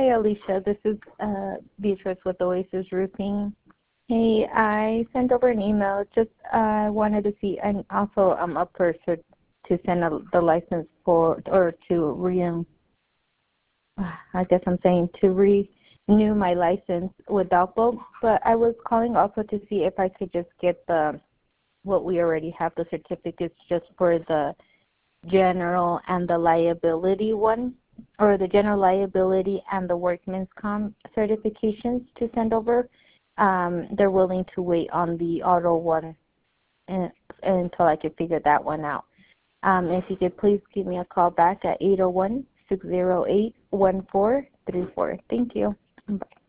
Hi, Alicia. This is Beatrice with Oasis Roofing. Hey, I sent over an email. Just wanted to see, and also I'm up for to send the license for, or to I guess I'm saying to renew my license with Alpo. But I was calling also to see if I could just get what we already have, the certificates, just for the general and the liability one, or the general liability and the workman's comp certifications to send over. They're willing to wait on the auto one until I can figure that one out. If you could please give me a call back at 801-608-1434. Thank you. Bye.